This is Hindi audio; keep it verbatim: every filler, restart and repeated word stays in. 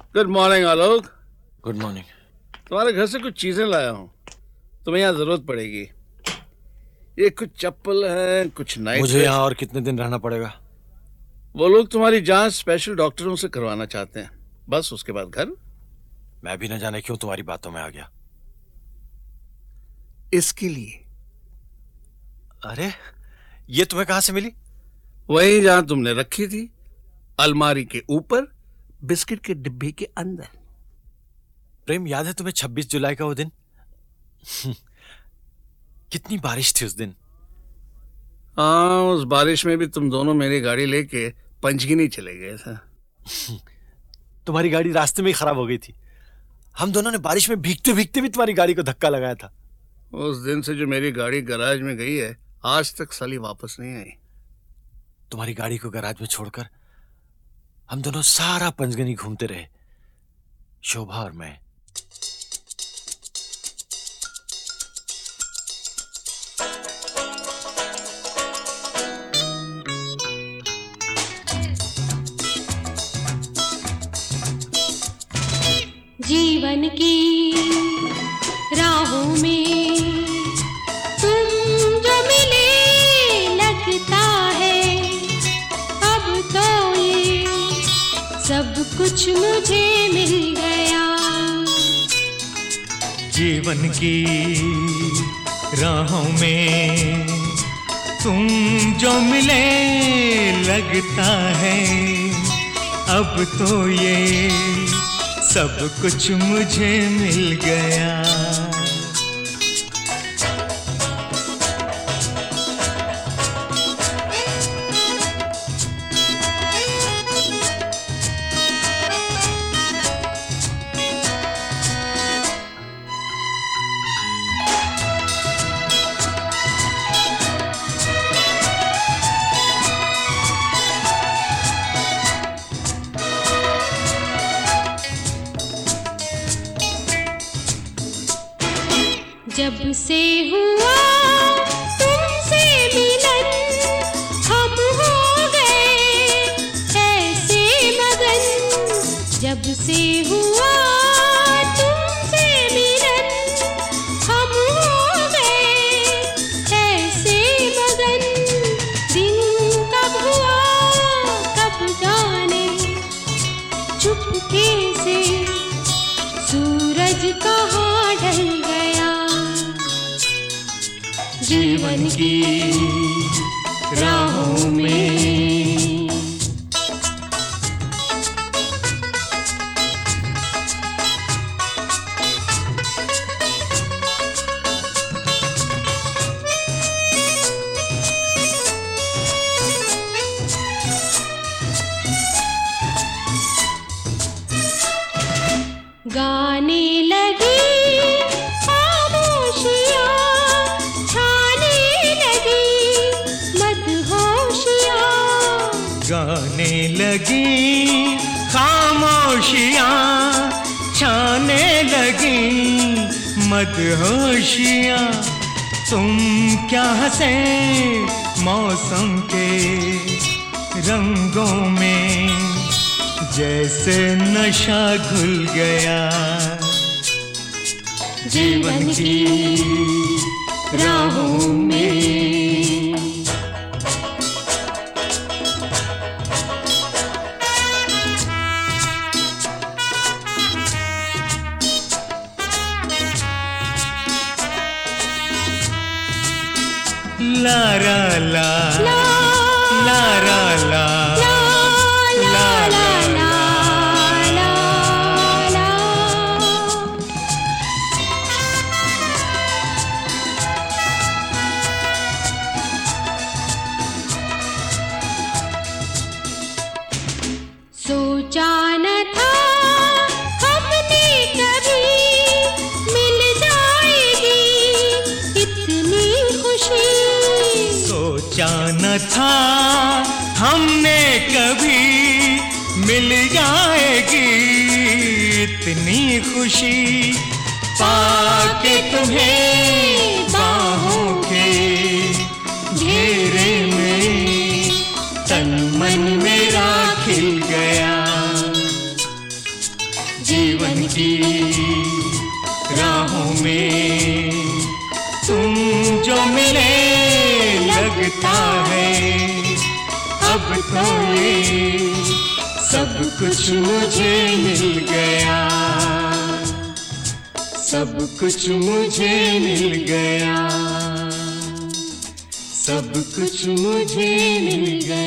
Good morning Alok. Good morning. तुम्हारे घर से कुछ चीजें लाया हूँ, तुम्हें यहाँ जरूरत पड़ेगी। ये कुछ चप्पल है, कुछ नाइट। मुझे यहाँ और कितने दिन रहना पड़ेगा? वो लोग तुम्हारी जांच स्पेशल डॉक्टरों से करवाना चाहते हैं, बस उसके बाद घर। मैं भी न जाने क्यों तुम्हारी बातों में आ गया। इसके लिए। अरे ये तुम्हें कहां से मिली? वही जहां तुमने रखी थी, अलमारी के ऊपर बिस्किट के डिब्बे के अंदर। प्रेम, याद है तुम्हें छब्बीस जुलाई का वो दिन? कितनी बारिश थी उस दिन। हाँ, उस बारिश में भी तुम दोनों मेरी गाड़ी लेके पंचगिनी चले गए थे। तुम्हारी गाड़ी रास्ते में ही खराब हो गई थी। हम दोनों ने बारिश में भीगते भीगते भी तुम्हारी गाड़ी को धक्का लगाया था। उस दिन से जो मेरी गाड़ी गैराज में गई है, आज तक साली वापस नहीं आई। तुम्हारी गाड़ी को गैराज में छोड़कर हम दोनों सारा पंचगनी घूमते रहे, शोभा और मैं। जीवन की राहों में तुम जो मिले, लगता है अब तो ये सब कुछ मुझे मिल गया। जीवन की राहों में तुम जो मिले, लगता है अब तो ये सब कुछ मुझे मिल गया। जब से हुआ तुमसे मिलन, हम हो गए ऐसे मगन। जब से हुआ तुमसे मिलन, हम हो गए ऐसे मगन। दिन कब हुआ कब जाने, चुपके से सूरज कहाँ ढल गया। जीवन की राहों में गाने लगी गाने लगी खामोशियाँ, छाने लगी मदहोशियाँ। तुम क्या हंसे मौसम के रंगों में, जैसे नशा घुल गया। जीवन की राहों में ला रा ला ला रा ला ला ला ला ला। सोचा न था हमने कभी मिल जाएगी इतनी खुशी। सोचा न था हमने कभी मिल जाएगी इतनी खुशी। पाके तुम्हें बाहों के घेरे में, तन मन मेरा खिल गया। की राहों में तुम जो मिले लगता है अब तो ये सब कुछ मुझे मिल गया, सब कुछ मुझे मिल गया, सब कुछ मुझे मिल गया।